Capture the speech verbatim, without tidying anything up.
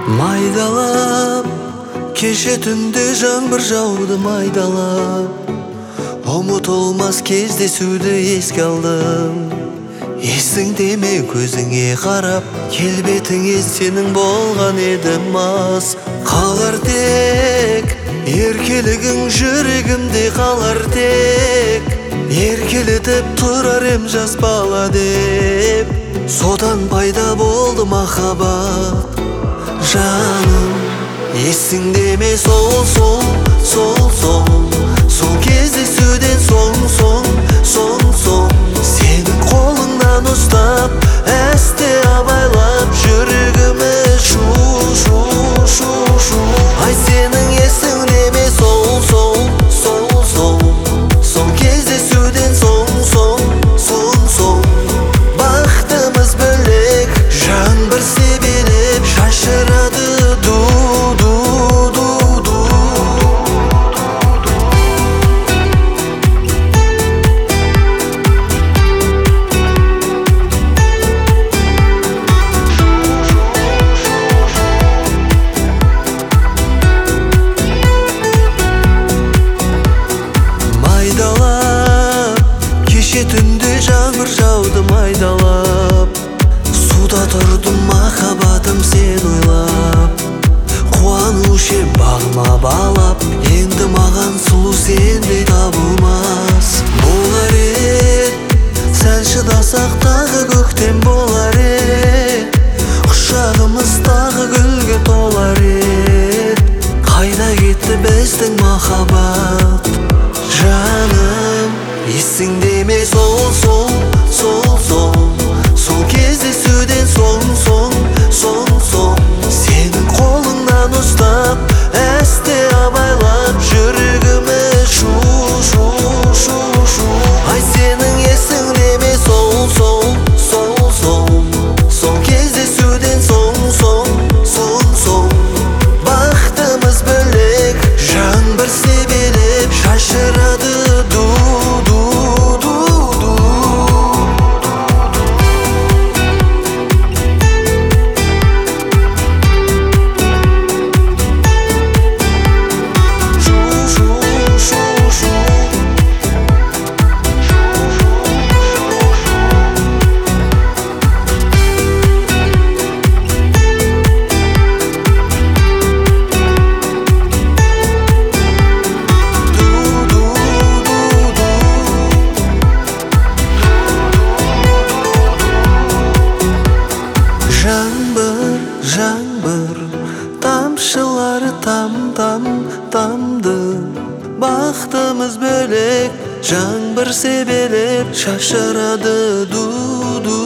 Майдалап, кеше түнде жаңбыр жауды майдалап, ұмытылмас кездесуді еске алдым. Есіңде ме көзіңе қарап, келбетіңе сенің болған еді мас. Қалар тек еркелігің жүрегімде қалар тек, еркелетіп тұрар ем жас бала деп. Содан пайда болды махаббат жаным. Есіңде ме сол сол сол сол сол кездесуден соң соң соң соң сенің қолыңнан ұстап әсте абайлап жүрегіме шу шу шу шу. Ай сенің есіңде ме сол сол сол сол сол кездесуден соң соң соң соң бақытымыз бөлек жаңбыр себелеп шашырады ду ду ду ду. Майдалап, кеше түнде жаңбыр жауды майдалап, суда тұрдым махаббатым сен ойлап. Қуанушы бағыма балап, енді маған сұлу сендей табылмас. Болар ед, сәл шыдасақ тағы көктем болар ед, құшағымыз тағы гүлге толар ед. Қайда кетті біздің махаббат жаным? Есіңде ме сол сол сол сол сол кездесуден соң соң соң соң сенің қолыңнан ұстап әсте абайлап жүрегіме шу шу шу шу. Ай сенің есіңде ме сол сол сол сол сол кездесуден соң соң соң соң бақытымыз бөлек жаңбыр себелеп шашырады ду ду ду ду. Шу шу шу шу. Жаңбыр, жаңбыр, тамшылары там-там тамды. Бақытымыз бөлек, жаңбыр себелеп шашырады ду-ду.